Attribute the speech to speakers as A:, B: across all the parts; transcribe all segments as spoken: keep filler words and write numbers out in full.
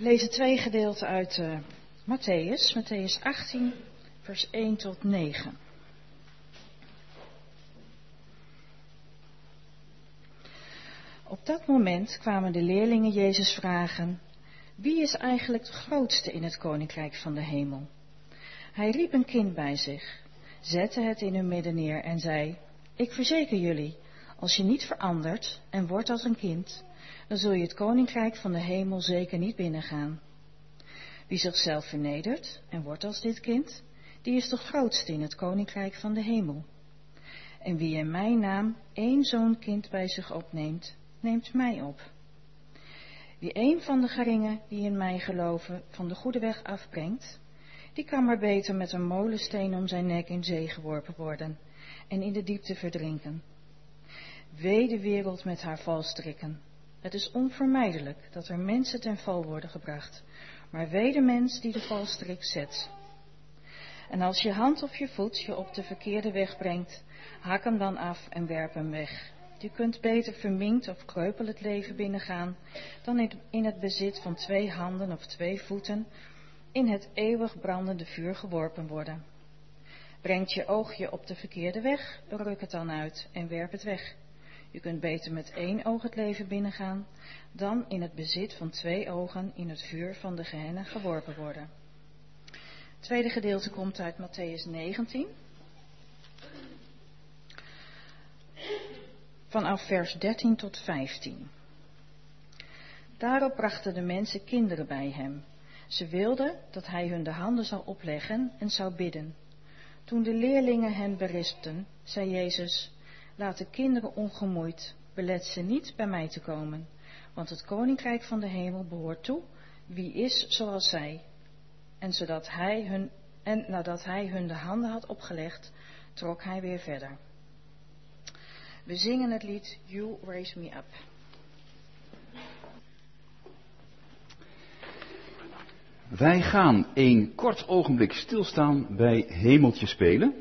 A: lezen twee gedeelten uit uh, Matthäus, Matthäus achttien, vers één tot negen. Op dat moment kwamen de leerlingen Jezus vragen: wie is eigenlijk de grootste in het koninkrijk van de hemel? Hij riep een kind bij zich, zette het in hun midden neer en zei: ik verzeker jullie, als je niet verandert en wordt als een kind, dan zul je het koninkrijk van de hemel zeker niet binnengaan. Wie zichzelf vernedert en wordt als dit kind, die is de grootste in het koninkrijk van de hemel. En wie in mijn naam één zo'n kind bij zich opneemt, neemt mij op. Wie een van de geringen die in mij geloven van de goede weg afbrengt, die kan maar beter met een molensteen om zijn nek in zee geworpen worden en in de diepte verdrinken. Wee de wereld met haar valstrikken. Het is onvermijdelijk dat er mensen ten val worden gebracht, maar wee de mens die de valstrik zet. En als je hand of je voet je op de verkeerde weg brengt, hak hem dan af en werp hem weg. Je kunt beter verminkt of kreupel het leven binnengaan, dan in het bezit van twee handen of twee voeten in het eeuwig brandende vuur geworpen worden. Brengt je oog je op de verkeerde weg, ruk het dan uit en werp het weg. Je kunt beter met één oog het leven binnengaan, dan in het bezit van twee ogen in het vuur van de gehenna geworpen worden. Het tweede gedeelte komt uit Matthäus negentien. Vanaf vers dertien tot vijftien. Daarop brachten de mensen kinderen bij hem. Ze wilden dat hij hun de handen zou opleggen en zou bidden. Toen de leerlingen hen berispten, zei Jezus: laat de kinderen ongemoeid, belet ze niet bij mij te komen, want het koninkrijk van de hemel behoort toe wie is zoals zij. En, zodat hij hun, en nadat hij hun de handen had opgelegd, trok hij weer verder. We zingen het lied You Raise Me Up.
B: Wij gaan een kort ogenblik stilstaan bij Hemeltje Spelen.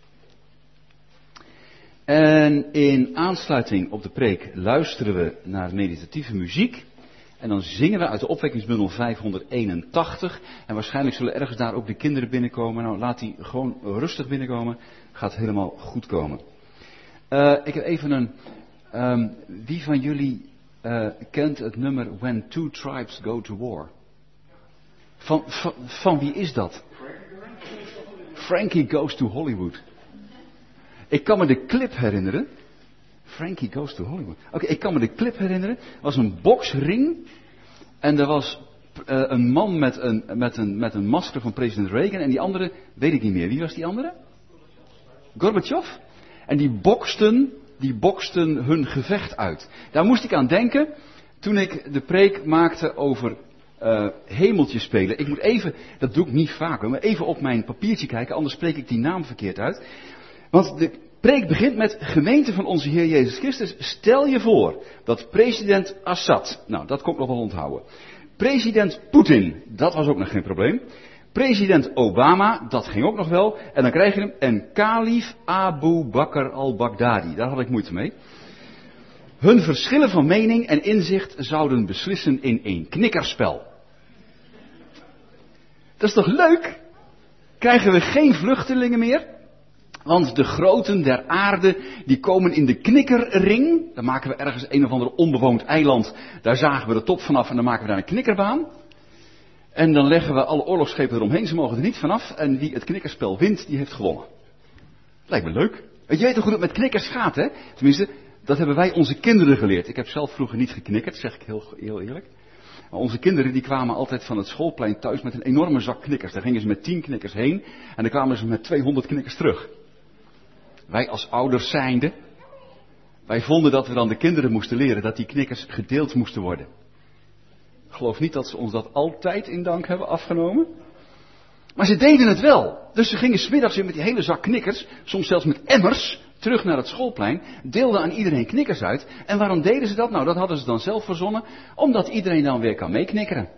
B: En in aansluiting op de preek luisteren we naar meditatieve muziek. En dan zingen we uit de opwekkingsbundel vijfhonderdeenentachtig. En waarschijnlijk zullen ergens daar ook de kinderen binnenkomen. Nou, laat die gewoon rustig binnenkomen. Gaat helemaal goed komen. Uh, ik heb even een... Um, wie van jullie uh, kent het nummer When Two Tribes Go to War? Van, van, van wie is dat? Frankie Goes to Hollywood. Ik kan me de clip herinneren. Frankie Goes to Hollywood. Oké, okay, ik kan me de clip herinneren. Er was een boksring. En er was uh, een man met een, met, een, met een masker van president Reagan. En die andere, weet ik niet meer. Wie was die andere? Gorbachev. En die boksten, die boksten hun gevecht uit. Daar moest ik aan denken toen ik de preek maakte over uh, Hemeltje Spelen. Ik moet even, dat doe ik niet vaak, maar even op mijn papiertje kijken, anders spreek ik die naam verkeerd uit. Want de preek begint met: gemeente van onze Heer Jezus Christus, stel je voor dat president Assad, nou dat kon ik nog wel onthouden. President Poetin, dat was ook nog geen probleem. President Obama, dat ging ook nog wel. En dan krijg je hem. En kalif Abu Bakr al-Baghdadi, daar had ik moeite mee. Hun verschillen van mening en inzicht zouden beslissen in een knikkerspel. Dat is toch leuk? Krijgen we geen vluchtelingen meer? Want de groten der aarde, die komen in de knikkerring. Dan maken we ergens een of ander onbewoond eiland. Daar zagen we de top vanaf en dan maken we daar een knikkerbaan. En dan leggen we alle oorlogsschepen eromheen. Ze mogen er niet vanaf. En wie het knikkerspel wint, die heeft gewonnen. Lijkt me leuk. Je weet toch hoe het met knikkers gaat, hè? Tenminste, dat hebben wij onze kinderen geleerd. Ik heb zelf vroeger niet geknikkerd, zeg ik heel, heel eerlijk. Maar onze kinderen die kwamen altijd van het schoolplein thuis met een enorme zak knikkers. Daar gingen ze met tien knikkers heen. En dan kwamen ze met tweehonderd knikkers terug. Wij als ouders zijnde, wij vonden dat we dan de kinderen moesten leren dat die knikkers gedeeld moesten worden. Ik geloof niet dat ze ons dat altijd in dank hebben afgenomen. Maar ze deden het wel. Dus ze gingen 's middags weer met die hele zak knikkers, soms zelfs met emmers, terug naar het schoolplein, deelden aan iedereen knikkers uit. En waarom deden ze dat? Nou, dat hadden ze dan zelf verzonnen, omdat iedereen dan weer kan meeknikkeren.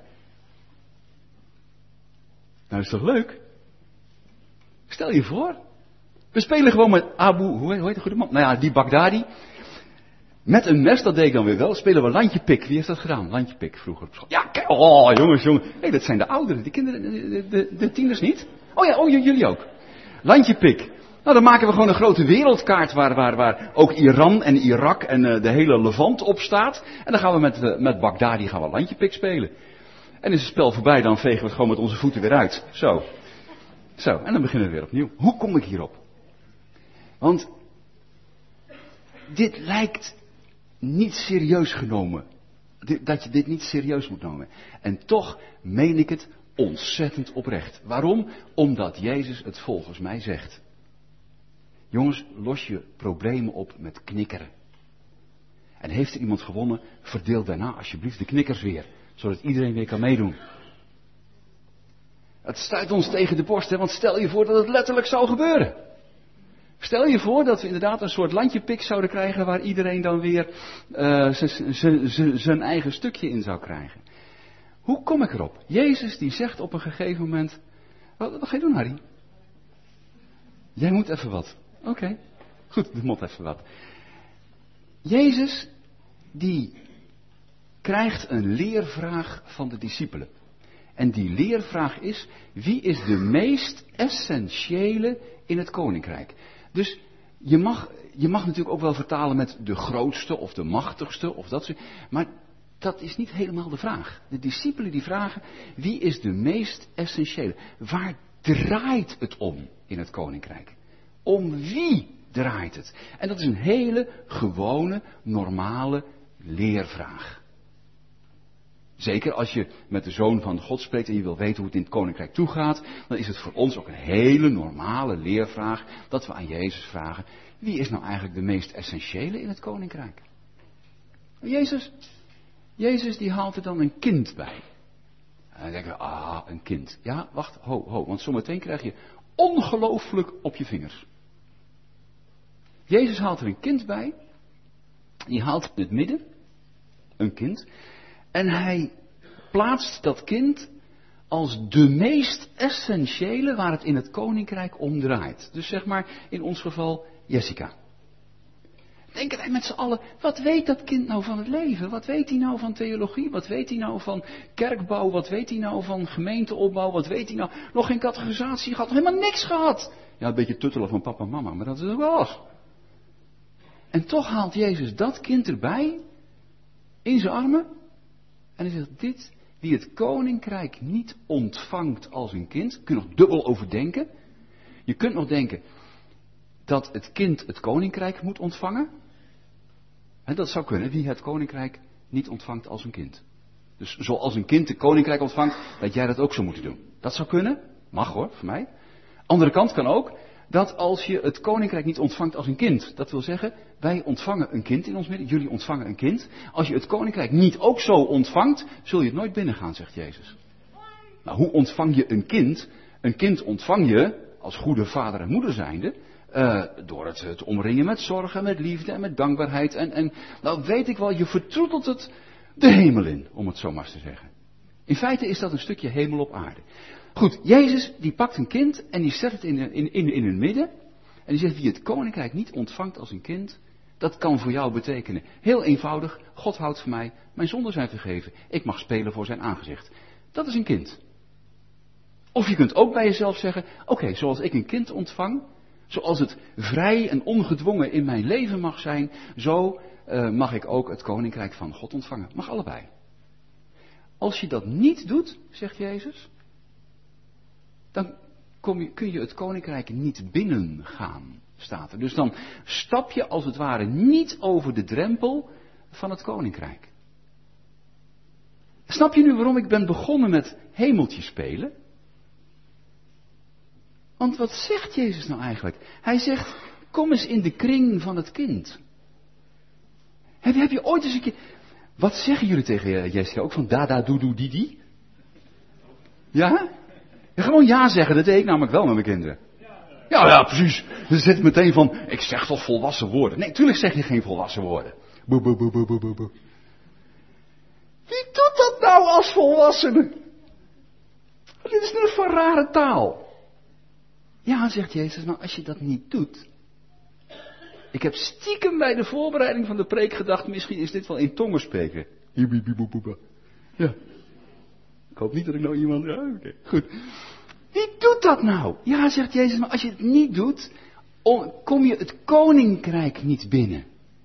B: Nou, is toch leuk? Stel je voor. We spelen gewoon met Abu, hoe heet de goede man? Nou ja, die Baghdadi. Met een mes, dat deed ik dan weer wel. Spelen we landjepik. Wie heeft dat gedaan? Landjepik vroeger op school. Ja, kijk. Oh, jongens, jongens. Hé, hey, dat zijn de ouderen. Die kinderen, de, de, de tieners niet. Oh ja, oh, jullie ook. Landjepik. Nou, dan maken we gewoon een grote wereldkaart waar, waar, waar ook Iran en Irak en uh, de hele Levant op staat. En dan gaan we met, uh, met Baghdadi gaan we landjepik spelen. En is het spel voorbij, dan vegen we het gewoon met onze voeten weer uit. Zo. Zo, en dan beginnen we weer opnieuw. Hoe kom ik hierop? Want dit lijkt niet serieus genomen. Dat je dit niet serieus moet nemen. En toch meen ik het ontzettend oprecht. Waarom? Omdat Jezus het volgens mij zegt. Jongens, los je problemen op met knikkeren. En heeft er iemand gewonnen, verdeel daarna alsjeblieft de knikkers weer. Zodat iedereen weer kan meedoen. Het stuit ons tegen de borst, hè, want stel je voor dat het letterlijk zou gebeuren. Stel je voor dat we inderdaad een soort landjepik zouden krijgen waar iedereen dan weer uh, zijn eigen stukje in zou krijgen. Hoe kom ik erop? Jezus die zegt op een gegeven moment, wat, wat ga je doen, Harry? Jij moet even wat. Oké, okay. Goed, de mot even wat. Jezus die krijgt een leervraag van de discipelen. En die leervraag is, wie is de meest essentiële in het koninkrijk? Dus je mag, je mag natuurlijk ook wel vertalen met de grootste of de machtigste of dat soort. Maar dat is niet helemaal de vraag. De discipelen die vragen, wie is de meest essentiële? Waar draait het om in het koninkrijk? Om wie draait het? En dat is een hele gewone, normale leervraag. Zeker als je met de Zoon van God spreekt en je wil weten hoe het in het koninkrijk toegaat, dan is het voor ons ook een hele normale leervraag dat we aan Jezus vragen, wie is nou eigenlijk de meest essentiële in het koninkrijk? Jezus, Jezus die haalt er dan een kind bij. En dan denken we, ah, een kind. Ja, wacht, ho, ho, want zometeen krijg je ongelooflijk op je vingers. Jezus haalt er een kind bij, die haalt in het midden een kind. En hij plaatst dat kind als de meest essentiële waar het in het koninkrijk om draait. Dus zeg maar in ons geval Jessica. Denken wij met z'n allen, wat weet dat kind nou van het leven? Wat weet hij nou van theologie? Wat weet hij nou van kerkbouw? Wat weet hij nou van gemeenteopbouw? Wat weet hij nou? Nog geen categorisatie gehad, nog helemaal niks gehad. Ja, een beetje tuttelen van papa en mama, maar dat is ook wel alles. En toch haalt Jezus dat kind erbij, in zijn armen. En hij zegt, dit, wie het koninkrijk niet ontvangt als een kind, kun je nog dubbel overdenken. Je kunt nog denken dat het kind het koninkrijk moet ontvangen. En dat zou kunnen, wie het koninkrijk niet ontvangt als een kind. Dus zoals een kind het koninkrijk ontvangt, dat jij dat ook zou moeten doen. Dat zou kunnen, mag hoor, voor mij. Andere kant kan ook, dat als je het koninkrijk niet ontvangt als een kind, dat wil zeggen, wij ontvangen een kind in ons midden, jullie ontvangen een kind. Als je het koninkrijk niet ook zo ontvangt, zul je het nooit binnengaan, zegt Jezus. Nou, hoe ontvang je een kind? Een kind ontvang je, als goede vader en moeder zijnde, uh, door het te omringen met zorgen, met liefde en met dankbaarheid. En, en nou weet ik wel, je vertroetelt het de hemel in, om het zo maar eens te zeggen. In feite is dat een stukje hemel op aarde. Goed, Jezus die pakt een kind en die zet het in, in, in, in het midden. En die zegt, wie het koninkrijk niet ontvangt als een kind, dat kan voor jou betekenen. Heel eenvoudig, God houdt van mij, mijn zonden zijn vergeven. Ik mag spelen voor zijn aangezicht. Dat is een kind. Of je kunt ook bij jezelf zeggen, oké, okay, zoals ik een kind ontvang, zoals het vrij en ongedwongen in mijn leven mag zijn, zo uh, mag ik ook het koninkrijk van God ontvangen. Mag allebei. Als je dat niet doet, zegt Jezus, dan kom je, kun je het koninkrijk niet binnengaan, staat er. Dus dan stap je als het ware niet over de drempel van het koninkrijk. Snap je nu waarom ik ben begonnen met hemeltje spelen? Want wat zegt Jezus nou eigenlijk? Hij zegt, kom eens in de kring van het kind. Heb je, heb je ooit eens een keer... Wat zeggen jullie tegen Jessica ook van dada doe doe di di? Ja? Ja? Gewoon ja zeggen, dat deed ik namelijk wel met mijn kinderen. Ja, ja, precies. Dus zit meteen van, ik zeg toch volwassen woorden. Nee, tuurlijk zeg je geen volwassen woorden. Boe, boe, boe, boe, boe, boe. Wie doet dat nou als volwassene? Dit is nu voor rare taal. Ja, zegt Jezus, maar als je dat niet doet, Ik heb stiekem bij de voorbereiding van de preek gedacht, misschien is dit wel in tongen spreken. Ja. Ik hoop niet dat ik nou iemand... Ja, oké, okay. Goed. Wie doet dat nou? Ja, zegt Jezus, maar als je het niet doet, kom je het koninkrijk niet binnen.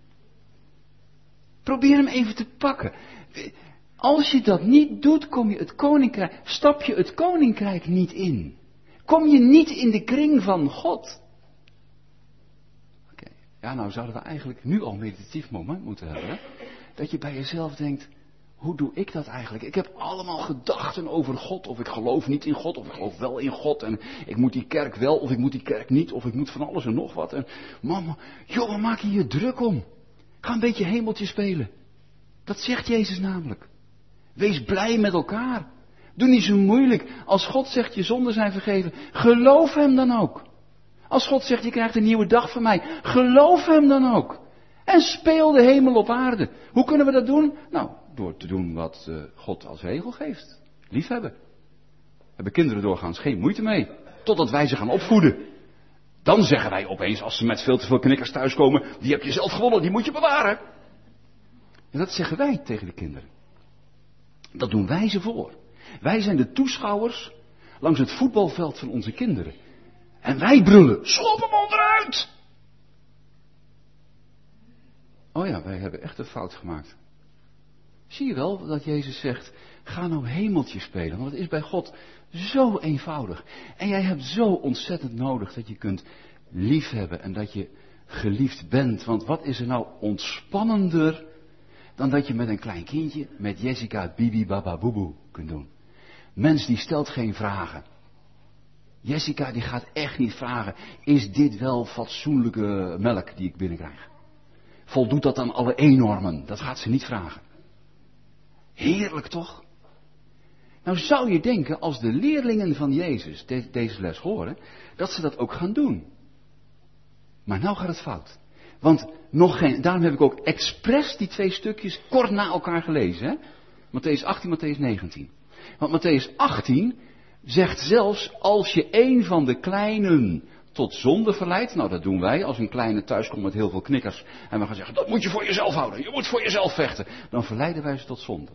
B: Probeer hem even te pakken. Als je dat niet doet, kom je het koninkrijk, stap je het koninkrijk niet in. Kom je niet in de kring van God. Oké, okay. Ja, nou zouden we eigenlijk nu al een meditatief moment moeten hebben. Hè? Dat je bij jezelf denkt, hoe doe ik dat eigenlijk? Ik heb allemaal gedachten over God, of ik geloof niet in God, of ik geloof wel in God. En ik moet die kerk wel, of ik moet die kerk niet, of ik moet van alles en nog wat. En mama, joh, waar maak je je druk om? Ga een beetje hemeltje spelen. Dat zegt Jezus namelijk. Wees blij met elkaar. Doe niet zo moeilijk. Als God zegt je zonden zijn vergeven, geloof hem dan ook. Als God zegt je krijgt een nieuwe dag van mij, geloof hem dan ook. En speel de hemel op aarde. Hoe kunnen we dat doen? Nou, door te doen wat uh, God als regel geeft. Liefhebben. Hebben kinderen doorgaans geen moeite mee. Totdat wij ze gaan opvoeden. Dan zeggen wij opeens, als ze met veel te veel knikkers thuiskomen, die heb je zelf gewonnen, die moet je bewaren. En dat zeggen wij tegen de kinderen. Dat doen wij ze voor. Wij zijn de toeschouwers langs het voetbalveld van onze kinderen. En wij brullen, schop hem onderuit! Oh ja, wij hebben echt een fout gemaakt. Zie je wel dat Jezus zegt, ga nou hemeltje spelen, want het is bij God zo eenvoudig. En jij hebt zo ontzettend nodig dat je kunt liefhebben en dat je geliefd bent. Want wat is er nou ontspannender dan dat je met een klein kindje, met Jessica, Bibi, Baba, Boeboe kunt doen. Mens die stelt geen vragen. Jessica die gaat echt niet vragen, is dit wel fatsoenlijke melk die ik binnenkrijg? Voldoet dat aan alle E-normen? Dat gaat ze niet vragen. Heerlijk toch? Nou zou je denken, als de leerlingen van Jezus de, deze les horen, dat ze dat ook gaan doen. Maar nou gaat het fout. Want nog geen, daarom heb ik ook expres die twee stukjes kort na elkaar gelezen. Hè? Mattheüs achttien, Mattheüs negentien. Want Mattheüs achttien zegt zelfs, als je een van de kleinen tot zonde verleidt, nou dat doen wij, als een kleine thuis komt met heel veel knikkers, en we gaan zeggen, dat moet je voor jezelf houden, je moet voor jezelf vechten, dan verleiden wij ze tot zonde.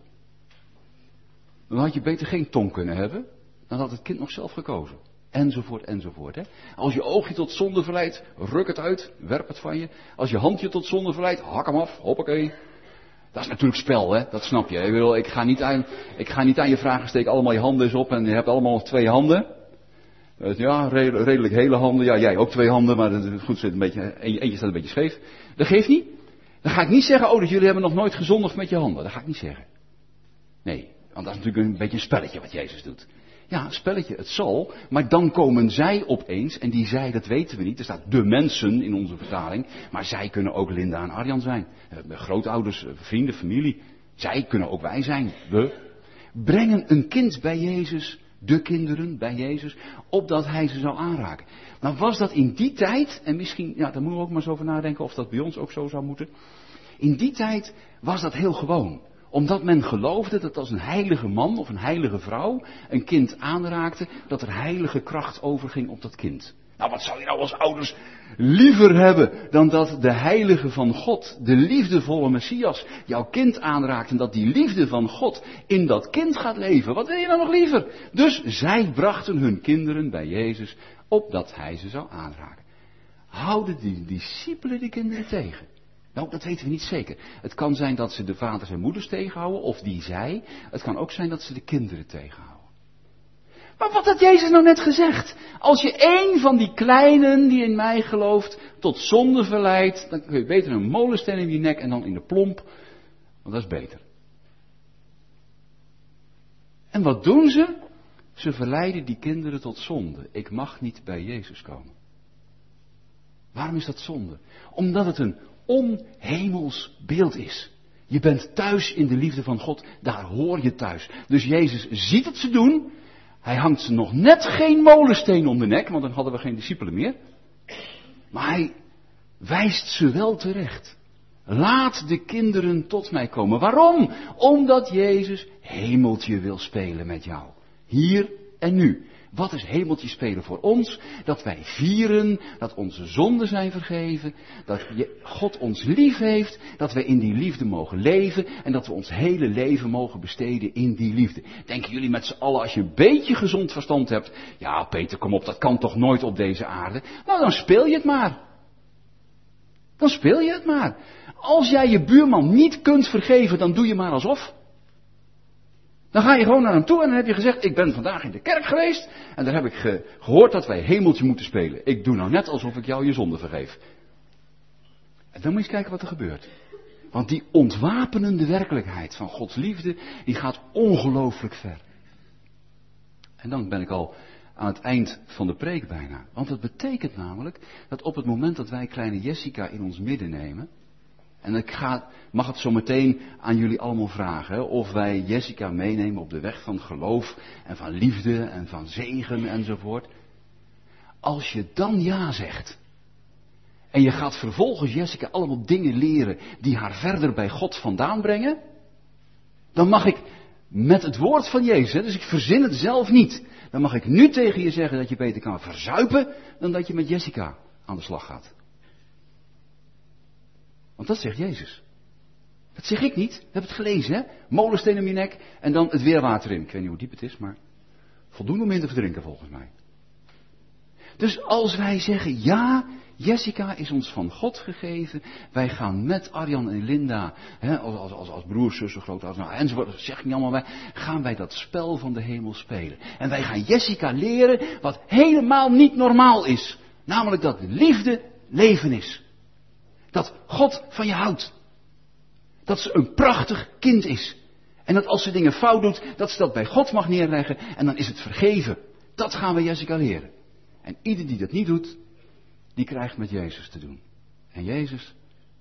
B: Dan had je beter geen tong kunnen hebben, dan had het kind nog zelf gekozen. Enzovoort, enzovoort. Hè? Als je oogje tot zonde verleidt, ruk het uit, werp het van je. Als je handje tot zonde verleidt, hak hem af, hoppakee. Dat is natuurlijk spel, hè? Dat snap je. Ik, bedoel, ik, ga niet aan, ik ga niet aan je vragen, steek allemaal je handen eens op en je hebt allemaal nog twee handen. Ja, redelijk hele handen. Ja, jij ook twee handen, maar dat is goed, zit een beetje, eentje staat een beetje scheef. Dat geeft niet. Dan ga ik niet zeggen, oh, dat jullie hebben nog nooit gezondigd met je handen. Dat ga ik niet zeggen. Nee, want dat is natuurlijk een beetje een spelletje wat Jezus doet. Ja, een spelletje, het zal, maar dan komen zij opeens, en die zij, dat weten we niet, er staat de mensen in onze vertaling, maar zij kunnen ook Linda en Arjan zijn. Grootouders, vrienden, familie, zij kunnen ook wij zijn. We brengen een kind bij Jezus, de kinderen bij Jezus, opdat hij ze zou aanraken. Nou was dat in die tijd, en misschien, ja, daar moeten we ook maar eens over nadenken of dat bij ons ook zo zou moeten. In die tijd was dat heel gewoon. Omdat men geloofde dat als een heilige man of een heilige vrouw een kind aanraakte, dat er heilige kracht overging op dat kind. Nou, wat zou je nou als ouders liever hebben dan dat de heilige van God, de liefdevolle Messias, jouw kind aanraakt en dat die liefde van God in dat kind gaat leven? Wat wil je nou nog liever? Dus zij brachten hun kinderen bij Jezus, opdat hij ze zou aanraken. Houden die discipelen die kinderen tegen? Nou, dat weten we niet zeker. Het kan zijn dat ze de vaders en moeders tegenhouden, of die zij. Het kan ook zijn dat ze de kinderen tegenhouden. Maar wat had Jezus nou net gezegd? Als je één van die kleinen die in mij gelooft tot zonde verleidt, dan kun je beter een molensteen in je nek en dan in de plomp. Want dat is beter. En wat doen ze? Ze verleiden die kinderen tot zonde. Ik mag niet bij Jezus komen. Waarom is dat zonde? Omdat het een onhemels beeld is. Je bent thuis in de liefde van God, daar hoor je thuis. Dus Jezus ziet het ze doen. Hij hangt ze nog net geen molensteen om de nek, want dan hadden we geen discipelen meer. Maar hij wijst ze wel terecht. Laat de kinderen tot mij komen. Waarom? Omdat Jezus hemeltje wil spelen met jou. Hier en nu. Wat is hemeltje spelen voor ons? Dat wij vieren dat onze zonden zijn vergeven, dat God ons lief heeft, dat wij in die liefde mogen leven en dat we ons hele leven mogen besteden in die liefde. Denken jullie met z'n allen, als je een beetje gezond verstand hebt, ja Peter, kom op, dat kan toch nooit op deze aarde? Nou, dan speel je het maar. Dan speel je het maar. Als jij je buurman niet kunt vergeven, dan doe je maar alsof. Dan ga je gewoon naar hem toe en dan heb je gezegd, ik ben vandaag in de kerk geweest en daar heb ik ge- gehoord dat wij hemeltje moeten spelen. Ik doe nou net alsof ik jou je zonde vergeef. En dan moet je eens kijken wat er gebeurt. Want die ontwapenende werkelijkheid van Gods liefde, die gaat ongelooflijk ver. En dan ben ik al aan het eind van de preek bijna. Want dat betekent namelijk dat op het moment dat wij kleine Jessica in ons midden nemen, en ik ga, mag het zo meteen aan jullie allemaal vragen, hè, of wij Jessica meenemen op de weg van geloof en van liefde en van zegen enzovoort. Als je dan ja zegt, en je gaat vervolgens Jessica allemaal dingen leren die haar verder bij God vandaan brengen, dan mag ik met het woord van Jezus, hè, dus ik verzin het zelf niet, dan mag ik nu tegen je zeggen dat je beter kan verzuipen dan dat je met Jessica aan de slag gaat. Want dat zegt Jezus. Dat zeg ik niet. We hebben het gelezen, hè? Molensteen om je nek en dan het weerwater in. Ik weet niet hoe diep het is, maar voldoende om in te verdrinken volgens mij. Dus als wij zeggen, ja, Jessica is ons van God gegeven. Wij gaan met Arjan en Linda, hè, als, als, als broers, zussen, grootouders, nou, enzovoort, zeg ik niet allemaal bij, gaan wij dat spel van de hemel spelen. En wij gaan Jessica leren wat helemaal niet normaal is. Namelijk dat liefde leven is. Dat God van je houdt. Dat ze een prachtig kind is. En dat als ze dingen fout doet, dat ze dat bij God mag neerleggen. En dan is het vergeven. Dat gaan we Jessica leren. En ieder die dat niet doet, die krijgt met Jezus te doen. En Jezus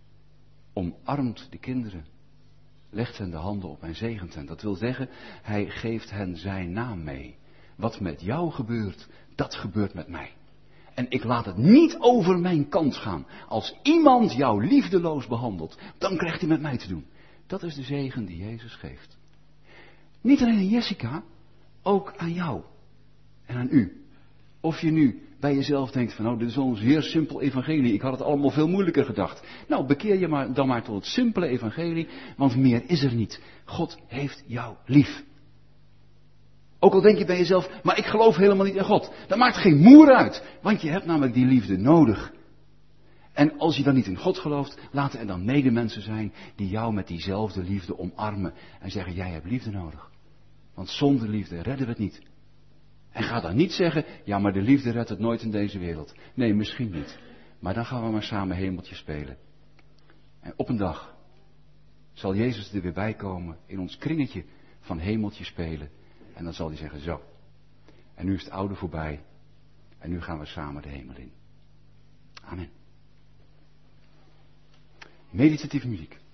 B: omarmt de kinderen. Legt hen de handen op en zegent hen. Dat wil zeggen, hij geeft hen zijn naam mee. Wat met jou gebeurt, dat gebeurt met mij. En ik laat het niet over mijn kant gaan. Als iemand jou liefdeloos behandelt, dan krijgt hij met mij te doen. Dat is de zegen die Jezus geeft. Niet alleen aan Jessica, ook aan jou en aan u. Of je nu bij jezelf denkt van, nou, dit is wel een zeer simpel evangelie. Ik had het allemaal veel moeilijker gedacht. Nou, bekeer je maar, dan maar tot het simpele evangelie, want meer is er niet. God heeft jou lief. Ook al denk je bij jezelf, maar ik geloof helemaal niet in God. Dat maakt geen moer uit, want je hebt namelijk die liefde nodig. En als je dan niet in God gelooft, laten er dan medemensen zijn die jou met diezelfde liefde omarmen en zeggen, jij hebt liefde nodig. Want zonder liefde redden we het niet. En ga dan niet zeggen, ja maar de liefde redt het nooit in deze wereld. Nee, misschien niet. Maar dan gaan we maar samen hemeltje spelen. En op een dag zal Jezus er weer bij komen in ons kringetje van hemeltje spelen. En dan zal hij zeggen, zo. En nu is het oude voorbij. En nu gaan we samen de hemel in. Amen. Meditatieve muziek.